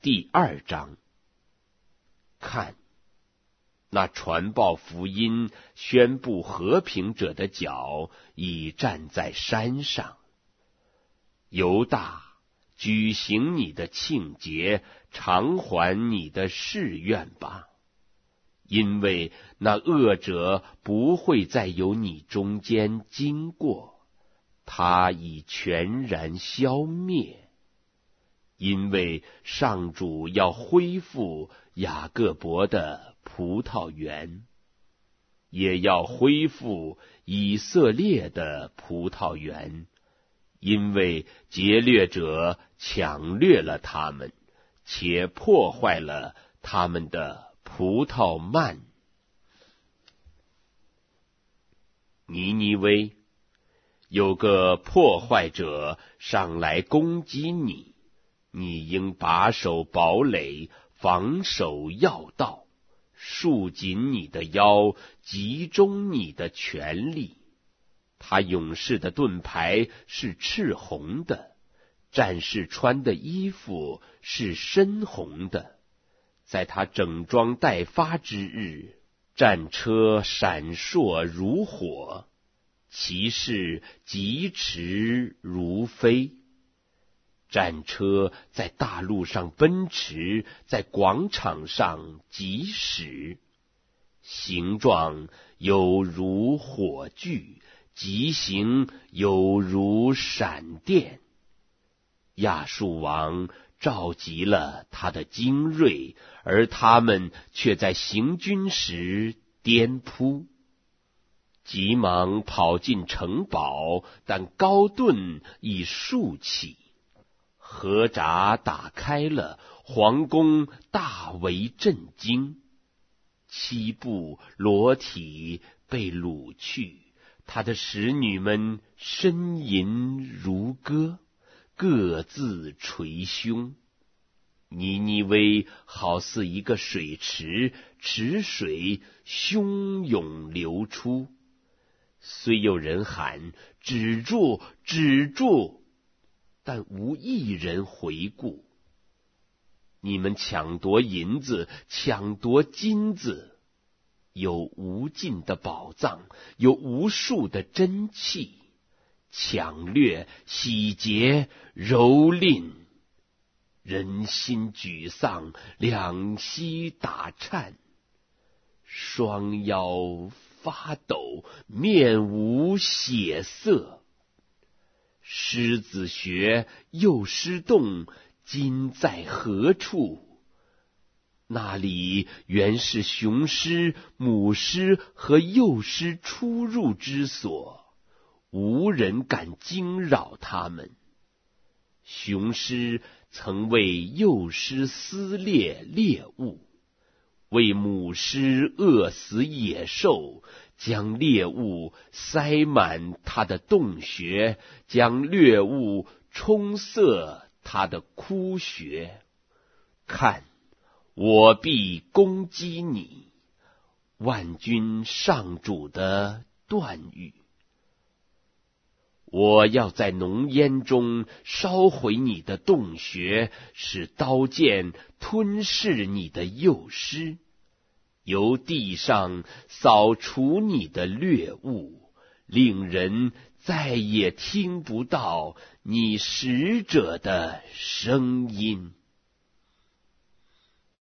第2章。看，那传报福音、宣布和平者的脚已站在山上。犹大，举行你的庆节，偿还你的誓愿吧，因为那恶者不会再由你中间经过，他已全然消灭。因为上主要恢复雅各伯的葡萄园，也要恢复以色列的葡萄园，因为劫掠者抢掠了他们，且破坏了他们的葡萄蔓。尼尼微，有个破坏者上来攻击你，你应把守堡垒，防守要道，束紧你的腰，集中你的权力。他勇士的盾牌是赤红的，战士穿的衣服是深红的。在他整装待发之日，战车闪烁如火，骑士疾驰如飞。战车在大路上奔驰，在广场上疾驶，形状有如火炬，疾行有如闪电。亚述王召集了他的精锐，而他们却在行军时颠扑。急忙跑进城堡，但高盾已竖起。河闸打开了，皇宫大为震惊。七部裸体被掳去，他的使女们呻吟如歌，各自捶胸。尼尼微好似一个水池，池水汹涌流出。虽有人喊止住，止住，但无一人回顾。你们抢夺银子，抢夺金子，有无尽的宝藏，有无数的珍器，抢掠、洗劫、蹂躏，人心沮丧，两膝打颤，双腰发抖，面无血色。狮子穴，幼狮洞，今在何处？那里原是雄狮、母狮和幼狮出入之所，无人敢惊扰他们。雄狮曾为幼狮撕裂猎物，为母狮饿死野兽，将猎物塞满它的洞穴，将掠物充塞它的窟穴。看，我必攻击你，万军上主的断语。我要在浓烟中烧毁你的洞穴，使刀剑吞噬你的幼狮，由地上扫除你的掠物，令人再也听不到你使者的声音。